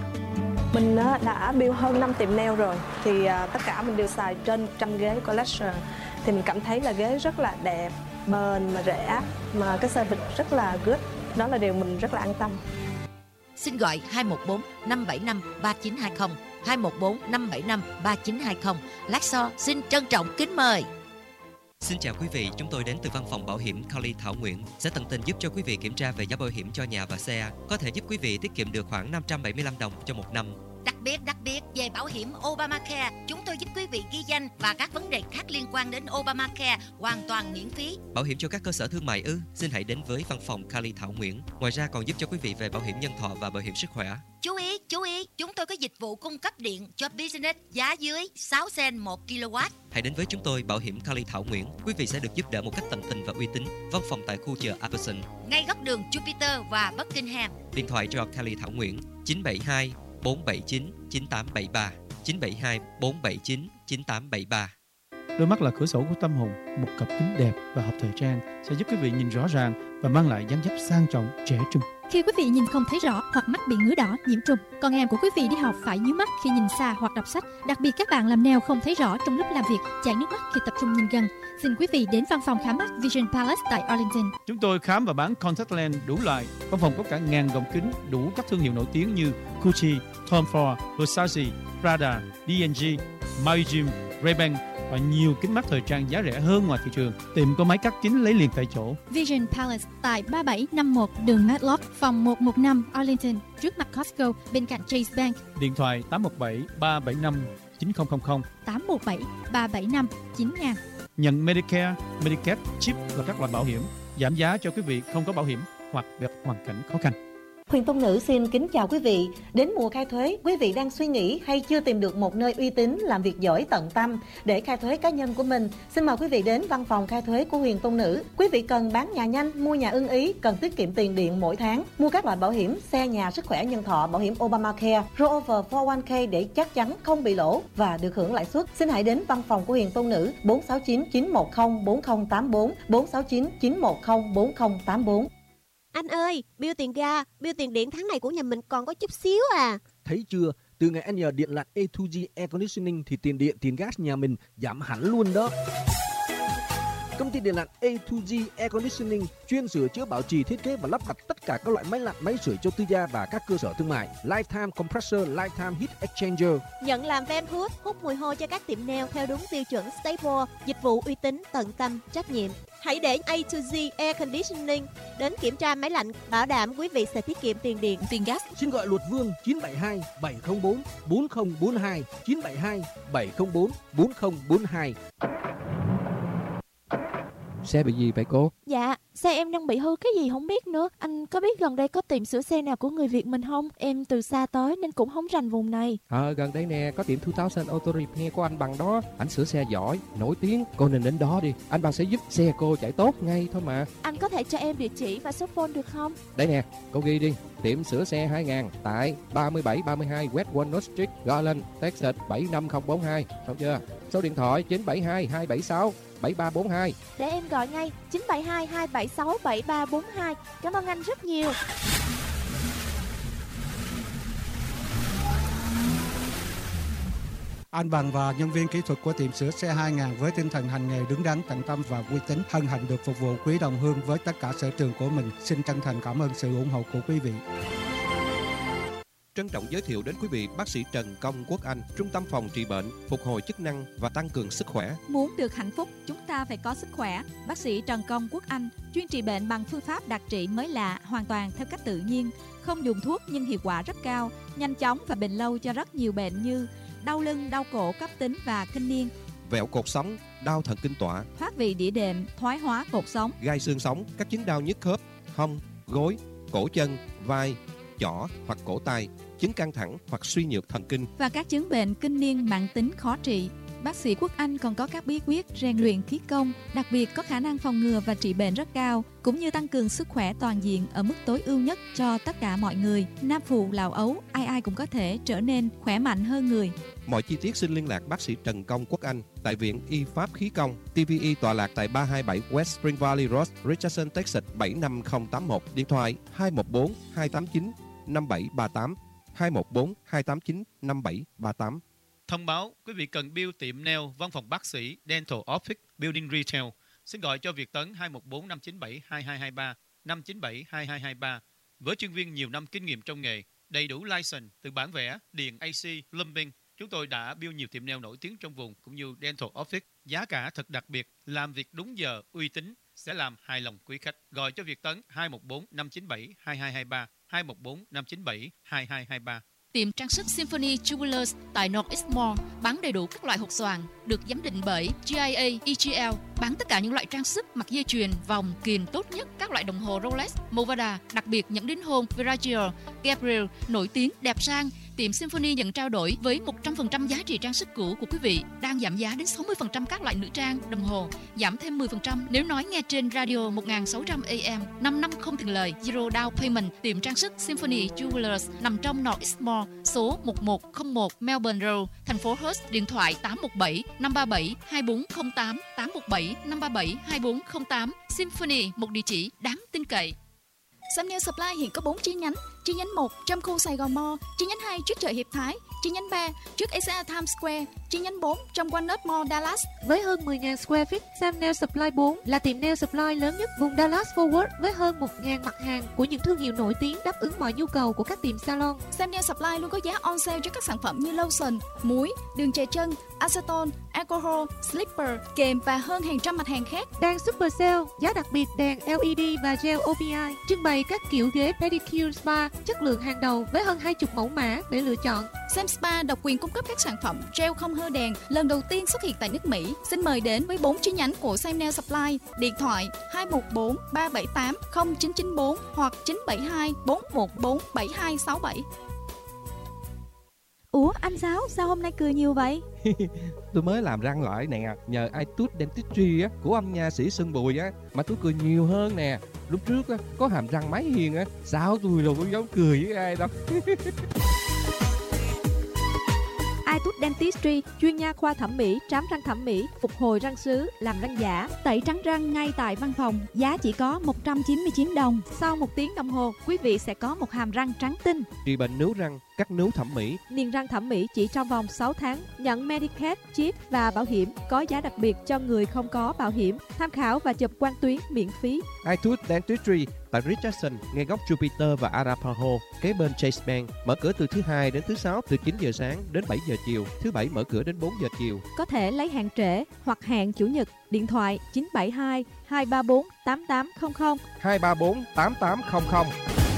Mình đã build hơn năm tiệm nail rồi, thì tất cả mình đều xài trên trăm ghế của Lexor. Thì mình cảm thấy là ghế rất là đẹp, bền mà rẻ, mà cái service rất là good. Đó là điều mình rất là an tâm. Xin gọi hai một bốn năm bảy năm ba chín hai không, hai một bốn năm bảy năm ba chín hai không. Lexor xin trân trọng kính mời. Xin chào quý vị, chúng tôi đến từ văn phòng bảo hiểm Carly Thảo Nguyễn sẽ tận tình giúp cho quý vị kiểm tra về giá bảo hiểm cho nhà và xe, có thể giúp quý vị tiết kiệm được khoảng năm trăm bảy mươi lăm đồng cho một năm. Đặc biệt, đặc biệt về bảo hiểm Obamacare, chúng tôi giúp quý vị ghi danh và các vấn đề khác liên quan đến Obamacare hoàn toàn miễn phí. Bảo hiểm cho các cơ sở thương mại ư? Xin hãy đến với văn phòng Carly Thảo Nguyễn. Ngoài ra còn giúp cho quý vị về bảo hiểm nhân thọ và bảo hiểm sức khỏe. Chú ý, chú ý, chúng tôi có dịch vụ cung cấp điện cho business giá dưới sáu cent một ki lô oát. Hãy đến với chúng tôi, bảo hiểm Carly Thảo Nguyễn. Quý vị sẽ được giúp đỡ một cách tận tình và uy tín. Văn phòng tại khu chợ Apperson, ngay góc đường Jupiter và Buckingham. Điện thoại cho Carly Thảo Nguyễn chín bảy hai bốn bảy chín chín tám bảy ba, chín bảy hai bốn bảy chín chín tám bảy ba. Đôi mắt là cửa sổ của tâm hồn. Một cặp kính đẹp và hợp thời trang sẽ giúp quý vị nhìn rõ ràng và mang lại dáng dấp sang trọng, trẻ trung. Khi quý vị nhìn không thấy rõ hoặc mắt bị ngứa đỏ, nhiễm trùng, con em của quý vị đi học phải nhíu mắt khi nhìn xa hoặc đọc sách. Đặc biệt các bạn làm nail không thấy rõ trong lúc làm việc, chảy nước mắt khi tập trung nhìn gần. Xin quý vị đến văn phòng khám mắt Vision Palace tại Arlington. Chúng tôi khám và bán contact lens đủ loại. Văn phòng có cả ngàn gọng kính đủ các thương hiệu nổi tiếng như Gucci, Tom Ford, Versace, Prada, đê and giê, Maui-Jim, Ray-Ban và nhiều kính mắt thời trang giá rẻ hơn ngoài thị trường. Tiệm có máy cắt kính lấy liền tại chỗ. Vision Palace tại ba bảy năm mốt đường Matlock, phòng một một năm Arlington, trước mặt Costco, bên cạnh Chase Bank. Điện thoại tám một bảy ba bảy năm chín không không không, tám một bảy ba bảy năm chín nghìn. Nhận Medicare, Medicaid, chip và các loại bảo hiểm, giảm giá cho quý vị không có bảo hiểm hoặc gặp hoàn cảnh khó khăn. Huyền Tông Nữ xin kính chào quý vị. Đến mùa khai thuế, quý vị đang suy nghĩ hay chưa tìm được một nơi uy tín làm việc giỏi tận tâm để khai thuế cá nhân của mình? Xin mời quý vị đến văn phòng khai thuế của Huyền Tông Nữ. Quý vị cần bán nhà nhanh, mua nhà ưng ý, cần tiết kiệm tiền điện mỗi tháng, mua các loại bảo hiểm xe, nhà, sức khỏe, nhân thọ, bảo hiểm Obamacare, rollover bốn oh one k để chắc chắn không bị lỗ và được hưởng lãi suất. Xin hãy đến văn phòng của Huyền Tông Nữ bốn sáu chín chín một không bốn không tám bốn, bốn sáu chín chín một không bốn không tám bốn. Anh ơi, bill tiền ga, bill tiền điện tháng này của nhà mình còn có chút xíu à. Thấy chưa, từ ngày anh nhờ điện lạnh a hai giê Air Conditioning thì tiền điện, tiền gas nhà mình giảm hẳn luôn đó. Công ty điện lạnh a hai giê Air Conditioning chuyên sửa chữa, bảo trì, thiết kế và lắp đặt tất cả các loại máy lạnh, máy sưởi cho tư gia và các cơ sở thương mại. Lifetime Compressor, Lifetime Heat Exchanger. Nhận làm van hút, hút mùi hôi cho các tiệm nail theo đúng tiêu chuẩn Staple. Dịch vụ uy tín, tận tâm, trách nhiệm. Hãy để a hai giê Air Conditioning đến kiểm tra máy lạnh, bảo đảm quý vị sẽ tiết kiệm tiền điện, tiền gas. Xin gọi Luật Vương chín bảy hai bảy không bốn bốn không bốn hai, chín bảy hai bảy không bốn bốn không bốn hai. Xe bị gì vậy cô? Dạ, xe em đang bị hư cái gì không biết nữa. Anh có biết gần đây có tiệm sửa xe nào của người Việt mình không? Em từ xa tới nên cũng không rành vùng này. Ờ, à, gần đây nè, có tiệm hai nghìn Auto Repair của anh Bằng đó. Anh sửa xe giỏi, nổi tiếng. Cô nên đến đó đi. Anh Bằng sẽ giúp xe cô chạy tốt ngay thôi mà. Anh có thể cho em địa chỉ và số phone được không? Đây nè, cô ghi đi. Tiệm sửa xe hai nghìn tại ba bảy ba hai West Walnut Street, Garland, Texas bảy năm không bốn hai. Xong chưa? Số điện thoại chín bảy hai hai bảy sáu bảy ba bốn hai. Để em gọi ngay chín bảy hai hai bảy sáu bảy ba bốn hai. Cảm ơn anh rất nhiều. Anh Bằng và nhân viên kỹ thuật của tiệm sửa xe hai nghìn với tinh thần hành nghề đứng đắn, tận tâm và uy tín, hân hạnh được phục vụ quý đồng hương với tất cả sở trường của mình. Xin chân thành cảm ơn sự ủng hộ của quý vị. Trân trọng giới thiệu đến quý vị bác sĩ Trần Công Quốc Anh, Trung tâm phòng trị bệnh, phục hồi chức năng và tăng cường sức khỏe. Muốn được hạnh phúc, chúng ta phải có sức khỏe. Bác sĩ Trần Công Quốc Anh chuyên trị bệnh bằng phương pháp đặc trị mới lạ, hoàn toàn theo cách tự nhiên, không dùng thuốc nhưng hiệu quả rất cao, nhanh chóng và bền lâu cho rất nhiều bệnh như đau lưng, đau cổ cấp tính và kinh niên, vẹo cột sống, đau thần kinh tọa, thoát vị đĩa đệm, thoái hóa cột sống, gai xương sống, các chứng đau nhức khớp, hông, gối, cổ chân, vai, chỏ hoặc cổ tay, chứng căng thẳng hoặc suy nhược thần kinh và các chứng bệnh kinh niên mãn tính khó trị. Bác sĩ Quốc Anh còn có các bí quyết rèn luyện khí công, đặc biệt có khả năng phòng ngừa và trị bệnh rất cao, cũng như tăng cường sức khỏe toàn diện ở mức tối ưu nhất cho tất cả mọi người. Nam phụ, lão ấu, ai ai cũng có thể trở nên khỏe mạnh hơn người. Mọi chi tiết xin liên lạc bác sĩ Trần Công Quốc Anh tại Viện Y Pháp Khí Công, tê vê e tọa lạc tại ba hai bảy West Spring Valley Road, Richardson, Texas bảy năm không tám một. Điện thoại hai một bốn hai tám chín năm bảy ba tám, hai một bốn hai tám chín năm bảy ba tám. Thông báo quý vị cần bill tiệm nail, văn phòng bác sĩ, dental office, building retail. Xin gọi cho Việt Tấn hai một bốn năm chín bảy hai hai hai ba, năm chín bảy hai hai hai ba. Với chuyên viên nhiều năm kinh nghiệm trong nghề, đầy đủ license từ bản vẽ, điện, a xê, plumbing, chúng tôi đã bill nhiều tiệm nail nổi tiếng trong vùng cũng như dental office. Giá cả thật đặc biệt, làm việc đúng giờ, uy tín sẽ làm hài lòng quý khách. Gọi cho Việt Tấn hai một bốn năm chín bảy hai hai hai ba, hai một bốn năm chín bảy hai hai hai ba. Tiệm trang sức Symphony Jewelers tại North East Mall bán đầy đủ các loại hột xoàn được giám định bởi giê i a, e giê lờ, bán tất cả những loại trang sức, mặt dây chuyền, vòng, kiềng tốt nhất, các loại đồng hồ Rolex, Movada, đặc biệt những đính hôn Versace, Gabriel nổi tiếng, đẹp sang, tiệm Symphony nhận trao đổi với một trăm phần trăm giá trị trang sức cũ của quý vị, đang giảm giá đến sáu mươi phần trăm các loại nữ trang, đồng hồ, giảm thêm mười phần trăm nếu nói nghe trên radio một nghìn sáu trăm A M, năm năm không tiền lời, zero down payment. Tiệm trang sức Symphony Jewelers nằm trong North East Mall, số một một không một Melbourne Road, thành phố Perth. Điện thoại tám một bảy năm ba bảy hai bốn không tám, tám một bảy năm ba bảy hai bốn không tám. Symphony, một địa chỉ đáng tin cậy. Samnel Supply hiện có bốn chi nhánh. Chi nhánh một trong khu Sài Gòn Mall, chi nhánh hai trước chợ Hiệp Thái, chi nhánh ba trước ét a Times Square, chi nhánh bốn trong Walnut Mall, Dallas. Với hơn mười nghìn square feet, Samnel Supply bốn là tiệm nail supply lớn nhất vùng Dallas Fort Worth với hơn một nghìn mặt hàng của những thương hiệu nổi tiếng đáp ứng mọi nhu cầu của các tiệm salon. Samnel Supply luôn có giá on sale cho các sản phẩm như lotion, muối, đường chè chân, acetone, alcohol, slipper, kềm và hơn hàng trăm mặt hàng khác. Đang super sale, giá đặc biệt đèn L E D và gel O P I, trưng bày các kiểu ghế pedicure spa chất lượng hàng đầu với hơn hai mươi mẫu mã để lựa chọn. Sam Spa độc quyền cung cấp các sản phẩm gel không hơ đèn lần đầu tiên xuất hiện tại nước Mỹ. Xin mời đến với bốn chi nhánh của Samnel Supply. Điện thoại hai một bốn ba bảy tám không chín chín bốn hoặc chín bảy hai bốn một bốn bảy hai sáu bảy. Ủa anh Sáu, sao hôm nay cười nhiều vậy? Tôi mới làm răng lại nè, nhờ iTooth Dentistry á, của ông nha sĩ Sơn Bùi á, mà tôi cười nhiều hơn nè. Lúc trước á, có hàm răng máy hiền á, sao tôi đâu có dám cười với ai đâu. iTooth Dentistry, chuyên nha khoa thẩm mỹ, trám răng thẩm mỹ, phục hồi răng sứ, làm răng giả, tẩy trắng răng ngay tại văn phòng, giá chỉ có một trăm chín mươi chín đồng. Sau một tiếng đồng hồ, quý vị sẽ có một hàm răng trắng tinh. Trị bệnh nướu răng, cắt nướu thẩm mỹ. Niềng răng thẩm mỹ chỉ trong vòng sáu tháng, nhận Medicaid, chip và bảo hiểm, có giá đặc biệt cho người không có bảo hiểm. Tham khảo và chụp quang tuyến miễn phí. iTooth Dentistry tại Richardson, ngay góc Jupiter và Arapahoe, kế bên Chase Bank. Mở cửa từ thứ hai đến thứ sáu từ chín giờ sáng đến bảy giờ chiều. Thứ bảy mở cửa đến bốn giờ chiều. Có thể lấy hàng trễ hoặc hàng chủ nhật. Điện thoại chín bảy hai hai ba bốn tám tám không không hai ba bốn tám tám không không.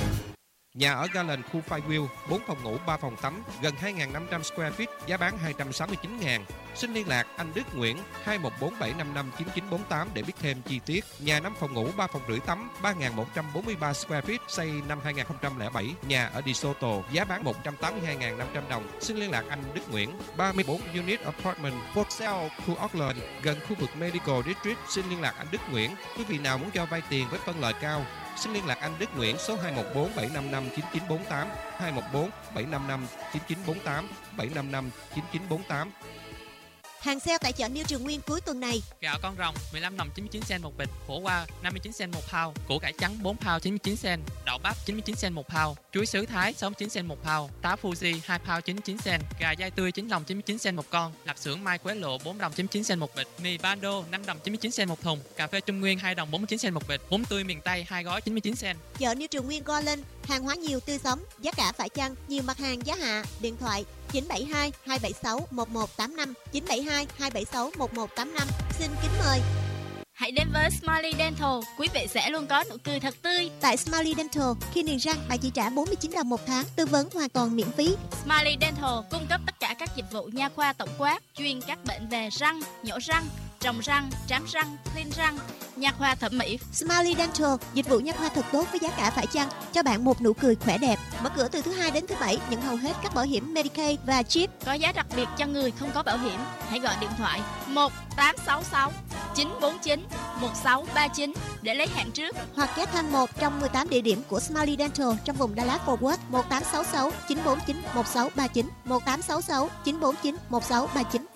Nhà ở Garland, khu Fireview, bốn phòng ngủ, ba phòng tắm, gần hai nghìn năm trăm square feet, giá bán hai trăm sáu mươi chín nghìn. Xin liên lạc anh Đức Nguyễn hai một bốn bảy năm năm chín chín bốn tám để biết thêm chi tiết. Nhà năm phòng ngủ, ba phòng rưỡi tắm, ba nghìn một trăm bốn mươi ba square feet, xây năm hai nghìn không trăm lẻ bảy. Nhà ở DeSoto, giá bán một trăm tám mươi hai nghìn năm trăm đồng. Xin liên lạc anh Đức Nguyễn. ba mươi bốn unit apartment for sale, khu Auckland, gần khu vực Medical District. Xin liên lạc anh Đức Nguyễn. Quý vị nào muốn cho vay tiền với phân lợi cao, xin liên lạc anh Đức Nguyễn số hai một bốn bảy năm năm chín chín bốn tám, hai một bốn bảy năm năm chín chín bốn tám, bảy năm năm chín chín bốn tám. Hàng sale tại chợ New Trường Nguyên cuối tuần này. Gạo con rồng mười lăm đồng chín mươi chín cent một bịch, khổ qua năm mươi chín cent một pound, củ cải trắng bốn pound chín mươi chín cent, đậu bắp chín mươi chín cent một pound, chuối sứ Thái sáu mươi chín cent một pound, táo Fuji hai pound chín mươi chín cent, gà dai tươi chín đồng chín mươi chín cent một con, lạp xưởng Mai Quế Lộ bốn đồng chín mươi chín cent một bịch, mì Bando năm đồng chín mươi chín cent một thùng, cà phê Trung Nguyên hai đồng bốn mươi chín cent một bịch, bún tươi miền Tây hai gói chín mươi chín cent. Chợ New Trường Nguyên go lên, hàng hóa nhiều tươi sống, giá cả phải chăng, nhiều mặt hàng giá hạ. Điện thoại chín bảy hai hai bảy sáu một một tám năm, chín bảy hai hai bảy sáu một một tám năm. Xin kính mời. Hãy đến với Smiley Dental, quý vị sẽ luôn có nụ cười thật tươi. Tại Smiley Dental, khi niềng răng bạn chỉ trả bốn mươi chín đồng một tháng, tư vấn hoàn toàn miễn phí. Smiley Dental cung cấp tất cả các dịch vụ nha khoa tổng quát, chuyên các bệnh về răng, nhổ răng, trồng răng, trám răng, clean răng, nha khoa thẩm mỹ. Smiley Dental, dịch vụ nha khoa thật tốt với giá cả phải chăng, cho bạn một nụ cười khỏe đẹp. Mở cửa từ thứ hai đến thứ bảy, nhận hầu hết các bảo hiểm Medicaid và chip. Có giá đặc biệt cho người không có bảo hiểm. Hãy gọi điện thoại một tám sáu sáu chín bốn chín một sáu ba chín để lấy hẹn trước, hoặc ghé thăm một trong mười tám địa điểm của Smiley Dental trong vùng Dallas Fort Worth. Một tám sáu sáu chín bốn chín một sáu ba chín, một tám sáu sáu chín bốn chín một sáu ba chín.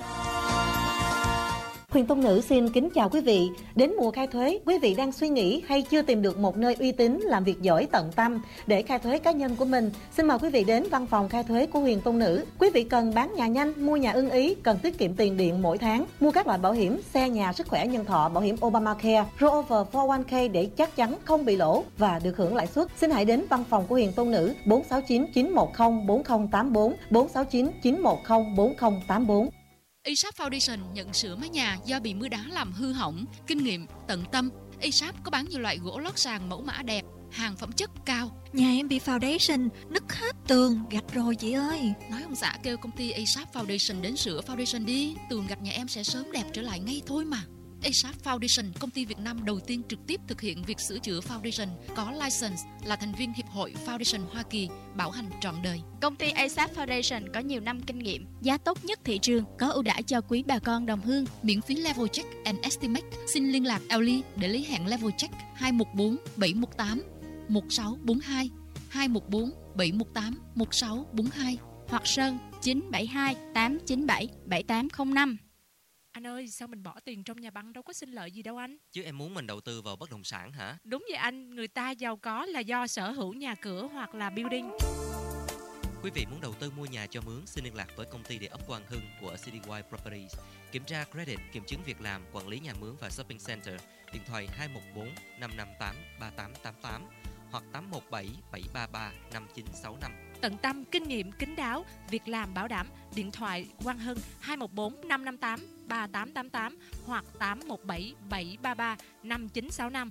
Huyền Tông Nữ xin kính chào quý vị. Đến mùa khai thuế, quý vị đang suy nghĩ hay chưa tìm được một nơi uy tín làm việc giỏi tận tâm để khai thuế cá nhân của mình? Xin mời quý vị đến văn phòng khai thuế của Huyền Tông Nữ. Quý vị cần bán nhà nhanh, mua nhà ưng ý, cần tiết kiệm tiền điện mỗi tháng, mua các loại bảo hiểm xe, nhà, sức khỏe, nhân thọ, bảo hiểm Obamacare, rollover bốn không một k để chắc chắn không bị lỗ và được hưởng lãi suất. Xin hãy đến văn phòng của Huyền Tông Nữ bốn sáu chín chín một không bốn không tám bốn, bốn sáu chín chín một không bốn không tám bốn. Asap Foundation nhận sửa mái nhà do bị mưa đá làm hư hỏng. Kinh nghiệm, tận tâm. Asap có bán nhiều loại gỗ lót sàn mẫu mã đẹp, hàng phẩm chất cao. Nhà em bị foundation nứt hết tường gạch rồi chị ơi. Nói ông xã kêu công ty Asap Foundation đến sửa foundation đi, tường gạch nhà em sẽ sớm đẹp trở lại ngay thôi mà. a ét a pê Foundation, công ty Việt Nam đầu tiên trực tiếp thực hiện việc sửa chữa foundation, có license, là thành viên Hiệp hội Foundation Hoa Kỳ, bảo hành trọn đời. Công ty a ét a pê Foundation có nhiều năm kinh nghiệm, giá tốt nhất thị trường, có ưu đãi cho quý bà con đồng hương. Miễn phí level check and estimate. Xin liên lạc Ellie để lấy hẹn level check hai một bốn bảy một tám một sáu bốn hai, hai một bốn bảy một tám một sáu bốn hai hoặc Sơn chín bảy hai tám chín bảy bảy tám không năm. Anh ơi, sao mình bỏ tiền trong nhà băng đâu có sinh lợi gì đâu anh? Chứ em muốn mình đầu tư vào bất động sản hả? Đúng vậy anh, người ta giàu có là do sở hữu nhà cửa hoặc là building. Quý vị muốn đầu tư mua nhà cho mướn, xin liên lạc với công ty địa ốc Quang Hưng của xê đê i Properties. Kiểm tra credit, kiểm chứng việc làm, quản lý nhà mướn và shopping center. Điện thoại hai một bốn năm năm tám ba tám tám tám hoặc tám một bảy bảy ba ba năm chín sáu năm. Tận tâm, kinh nghiệm, kín đáo, việc làm bảo đảm. Điện thoại Quang Hưng hai một bốn năm năm tám ba tám tám tám hoặc tám một bảy bảy ba ba năm chín sáu năm.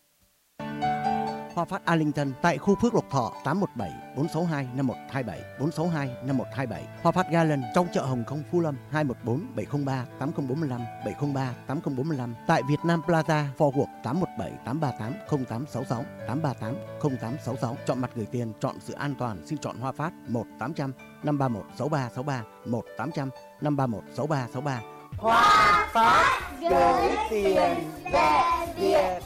Hoa Phát Arlington tại khu Phước Lộc Thọ tám một bảy bốn sáu hai năm một hai bảy bốn sáu hai năm một hai bảy. Hoa Phát Garland trong chợ Hồng Kông Phú Lâm hai một bốn bảy không ba tám không bốn năm bảy không ba tám không bốn năm. Tại Việt Nam Plaza Fort Worth tám một bảy tám ba tám không tám sáu sáu tám ba tám không tám sáu sáu. Chọn mặt gửi tiền, chọn sự an toàn, xin chọn Hoa Phát một tám trăm năm ba một sáu ba sáu ba một tám trăm năm ba một sáu ba sáu ba. Hoa Phát gửi tiền về Việt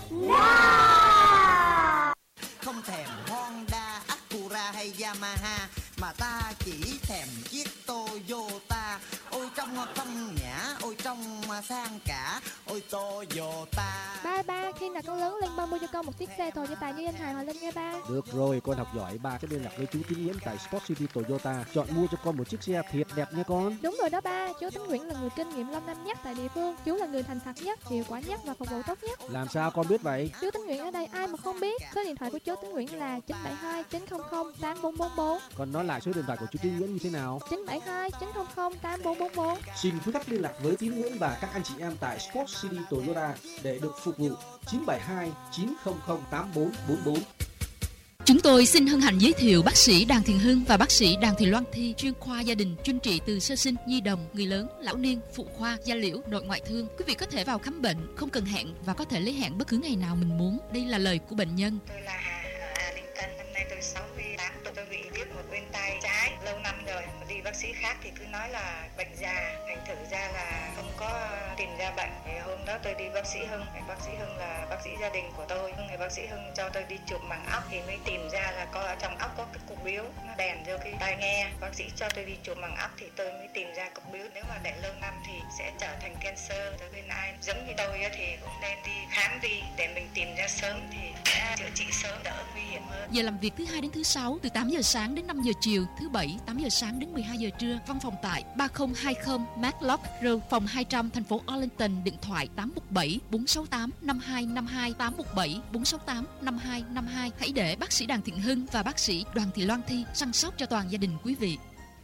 Nam. Không thèm Honda, Acura hay Yamaha, mà ta chỉ thèm chiếc Toyota. Ôi trong phong nhã, ôi trong sang cả, ôi Toyota. Ba ba, khi nào con lớn lên ba mua cho con một chiếc xe Toyota như anh Hải Hòa Linh nha ba. Được rồi, con học giỏi, ba sẽ liên lạc với chú Tín Nguyễn tại Sport City Toyota, chọn mua cho con một chiếc xe thiệt đẹp nha con. Đúng rồi đó ba, chú Tín Nguyễn là người kinh nghiệm lâu năm nhất tại địa phương, chú là người thành thật nhất, hiệu quả nhất và phục vụ tốt nhất. Làm sao con biết vậy? Chú Tín Nguyễn ở đây ai mà không biết. Số điện thoại của chú Tín Nguyễn là chín bảy hai chín không không tám bốn bốn bốn. Còn nói lại số điện thoại của chú Tín Nguyễn như thế nào? chín bảy hai chín không không tám bốn bốn bốn. Xin quý khách liên lạc với Tín Nguyễn và các anh chị em tại Sport City Toyota để được phục vụ. Chín bảy hai chín không không tám bốn bốn bốn. Chúng tôi xin hân hạnh giới thiệu bác sĩ Đàng Thiện Hưng và bác sĩ Đàng Thị Loan Thi, chuyên khoa gia đình, chuyên trị từ sơ sinh, nhi đồng, người lớn, lão niên, phụ khoa, da liễu, nội ngoại thương. Quý vị có thể vào khám bệnh, không cần hẹn và có thể lấy hẹn bất cứ ngày nào mình muốn. Đây là lời của bệnh nhân. Tôi là Hà ở Arlington, năm nay tôi sáu mươi tám tuổi, tôi bị điếc một bên tay trái lâu năm rồi. Đi bác sĩ khác thì cứ nói là bệnh già, thành thử ra là không có tìm ra bệnh. Thì hôm đó tôi đi bác sĩ Hưng, bác sĩ Hưng là bác sĩ gia đình của tôi. Người bác sĩ Hưng cho tôi đi chụp màng óc thì mới tìm ra là có ở trong óc có cái cục biếu, nó đèn vô cái tai nghe. Bác sĩ cho tôi đi chụp màng óc thì tôi mới tìm ra cục biếu. Nếu mà để lâu năm thì sẽ trở thành cancer. Tới bên ai giống như tôi thì cũng nên đi khám đi để mình tìm ra sớm thì sẽ chữa trị sớm, đỡ nguy hiểm hơn. Giờ làm việc thứ hai đến thứ sáu từ tám giờ sáng đến năm giờ chiều, thứ bảy tám giờ sáng đến mười hai giờ trưa. Văn phòng tại ba không hai không Matlock Road, phòng hai trăm, thành phố Arlington. Điện thoại tám một bảy bốn sáu tám năm hai năm hai, tám một bảy bốn sáu tám năm hai năm hai. Hãy để bác sĩ Đàng Thiện Hưng và bác sĩ Đoàn Thị Loan Thi săn sóc cho toàn gia đình quý vị.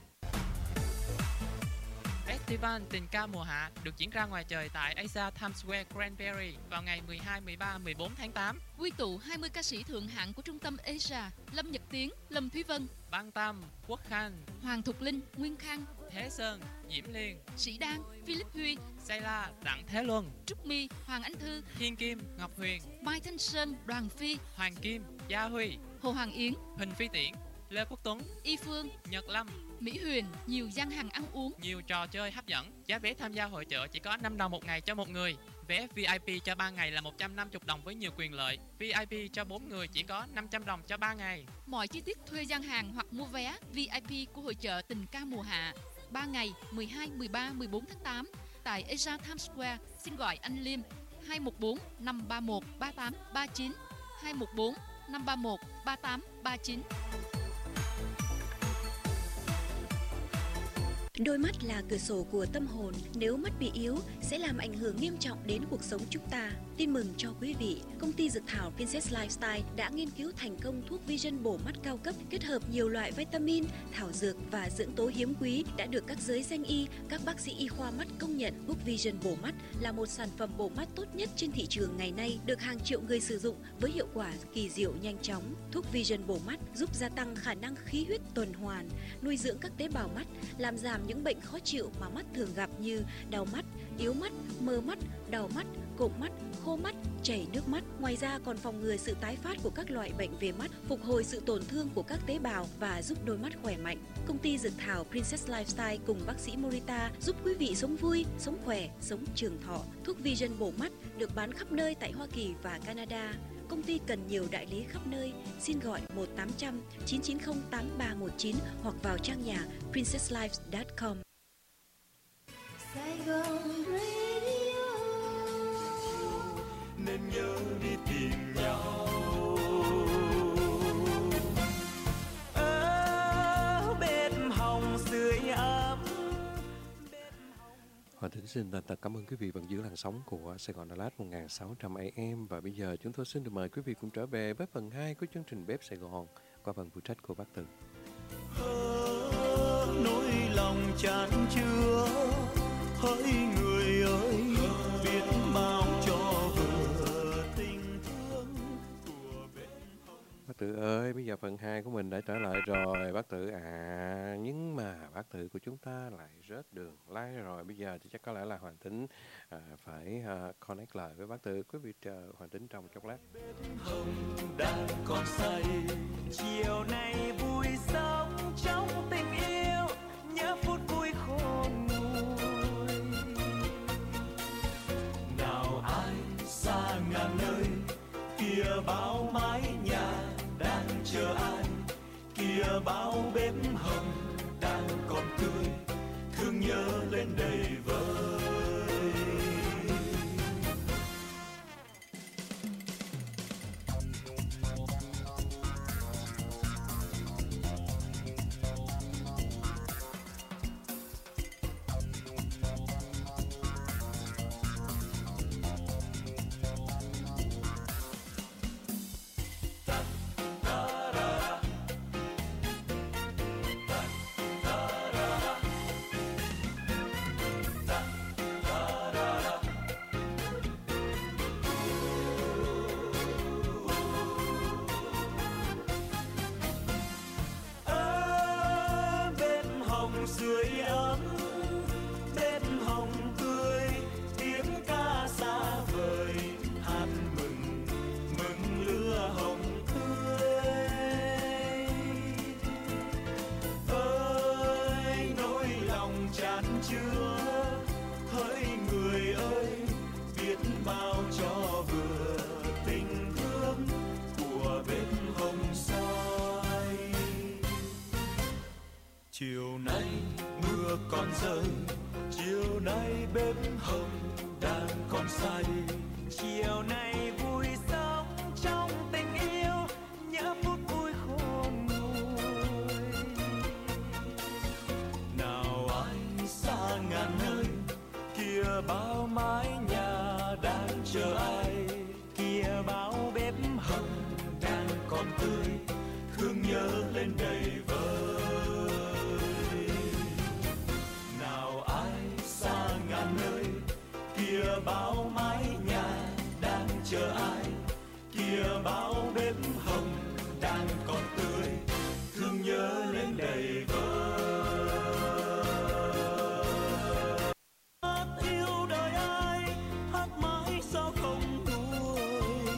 Festival tình ca mùa hạ được diễn ra ngoài trời tại a ét a Times Square Cranberry vào ngày mười hai, mười ba, mười bốn tháng tám. Quy tụ hai mươi ca sĩ thượng hạng của trung tâm a ét a: Lâm Nhật Tiến, Lâm Thúy Vân, Bang Tâm, Quốc Khanh, Hoàng Thục Linh, Nguyên Khang, Thế Sơn, Diễm Liên, Sĩ Đan, Philip Huy, Sayla, Đặng Thế Luân, Trúc My, Hoàng Anh Thư, Thiên Kim, Ngọc Huyền, Mai Thanh Sơn, Đoàn Phi, Hoàng Kim, Gia Huy, Hồ Hoàng Yến, Huỳnh Phi Tiễn, Lê Quốc Tuấn, Y Phương, Nhật Lâm, Mỹ Huyền. Nhiều gian hàng ăn uống, nhiều trò chơi hấp dẫn. Giá vé tham gia hội chợ chỉ có năm đồng một ngày cho một người. Vé vi ai pi cho ba ngày là một trăm năm mươi đồng với nhiều quyền lợi. vi ai pi cho bốn người chỉ có năm trăm đồng cho ba ngày. Mọi chi tiết thuê gian hàng hoặc mua vé vi ai pi của hội chợ tình ca mùa hạ ba ngày mười hai, mười ba, mười bốn tháng tám tại a ét a Times Square. Xin gọi anh Liêm hai một bốn năm ba một ba tám ba chín, hai một bốn năm ba một ba tám ba chín. Đôi mắt là cửa sổ của tâm hồn, nếu mắt bị yếu sẽ làm ảnh hưởng nghiêm trọng đến cuộc sống chúng ta. Tin mừng cho quý vị, công ty dược thảo Princess Lifestyle đã nghiên cứu thành công thuốc Vision bổ mắt cao cấp kết hợp nhiều loại vitamin, thảo dược và dưỡng tố hiếm quý đã được các giới danh y, các bác sĩ y khoa mắt công nhận. Thuốc Vision bổ mắt là một sản phẩm bổ mắt tốt nhất trên thị trường ngày nay, được hàng triệu người sử dụng với hiệu quả kỳ diệu nhanh chóng. Thuốc Vision bổ mắt giúp gia tăng khả năng khí huyết tuần hoàn, nuôi dưỡng các tế bào mắt, làm giảm những bệnh khó chịu mà mắt thường gặp như đau mắt, yếu mắt, mờ mắt, đau mắt, cộm mắt, khô mắt, chảy nước mắt. Ngoài ra còn phòng ngừa sự tái phát của các loại bệnh về mắt, phục hồi sự tổn thương của các tế bào và giúp đôi mắt khỏe mạnh. Công ty dược thảo Princess Lifestyle cùng bác sĩ Morita giúp quý vị sống vui, sống khỏe, sống trường thọ. Thuốc Vision bổ mắt được bán khắp nơi tại Hoa Kỳ và Canada. Công ty cần nhiều đại lý khắp nơi. Xin gọi một tám không không chín chín không tám ba một chín hoặc vào trang nhà princess life chấm com. Nên nhớ đi tìm nhau ở bếp hồng sưởi ấm. Hoàng Thính xin tận cảm ơn quý vị vẫn giữ làn sóng của Sài Gòn Đà Lạt một nghìn sáu trăm A M. Và bây giờ chúng tôi xin được mời quý vị cùng trở về với phần hai của chương trình Bếp Sài Gòn qua phần phụ trách của bác Từ. Nỗi lòng chan chứa hỡi người ơi, biết bao cho vừa tình thương của bên hồng. Bác Tử ơi, bây giờ phần hai của mình đã trở lại rồi bác Tử à. Nhưng mà bác Tử của chúng ta lại rớt đường like rồi. Bây giờ thì chắc có lẽ là Hoàng Tính à, phải à, connect lại với bác Tử. Quý vị chờ Hoàng Tính trong chốc lát. Hồng đang còn say, chiều nay vui sống trong tình yêu, nhớ phút vui khôn nguôi. Nào ai xa ngàn nơi, kia bao mái nhà đang chờ ai, kia bao bếp hồng đang còn tươi, thương nhớ lên đầy vơi. Sưởi ấm bếp hồng tươi, tiếng ca xa vời hát mừng mừng lửa hồng tươi. Ơi nỗi lòng chan chứa hỡi người ơi, biết bao cho vừa tình thương của bếp hồng soi. Chiều nay mưa còn rơi, chiều nay bếp hồng đang còn say, chiều nay vui sống trong tình yêu, nhớ phút vui khôn nguôi. Nào ai xa ngàn nơi, kia bao mái nhà đang chờ ai, kia bao bếp hồng đang còn tươi, thương nhớ lên đầy vơi. Kia bao mái nhà đang chờ ai, kia bao bếp hồng đang còn tươi, thương nhớ lên đầy vơi. Hát yêu đời ai, hát mãi sao không nguôi,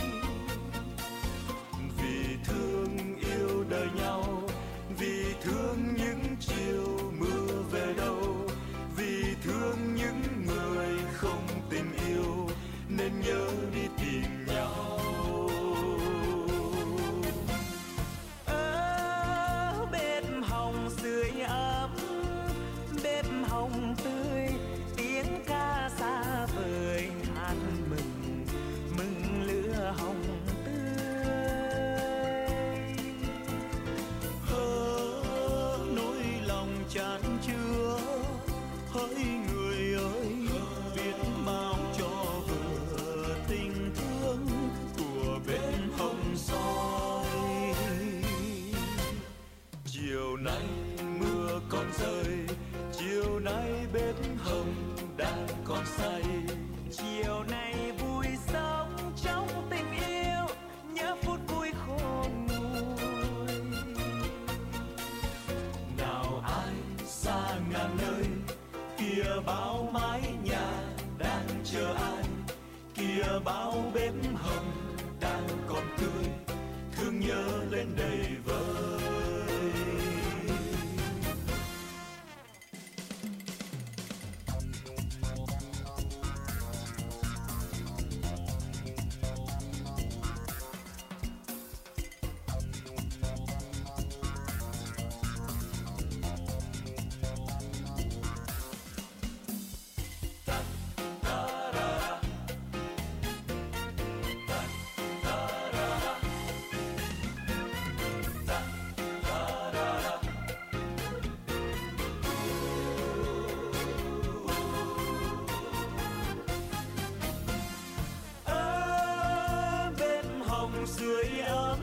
vì thương yêu đời nhau, vì thương những chiều mưa về đâu, vì thương những người không tình yêu nên nhớ đi tìm nhau. Ở bếp hồng sưởi ấm, bếp hồng tươi, tiếng ca xa vời hát mừng mừng lửa hồng tươi. Hỡi nỗi lòng chan chứa hỡi người ơi, biết bao cho vừa tình thương của bên hồng soi. Chiều nay mưa còn rơi, chiều nay bếp hồng đang còn say, chiều nay vui sống trong tình yêu, nhớ phút vui khôn nguôi. Nào ai xa ngàn nơi, kia bao mái nhà đang chờ ai, nhờ bao bếp hồng đang còn tươi, thương nhớ lên đầy vơi. Ấm bếp hồng sưởi ấm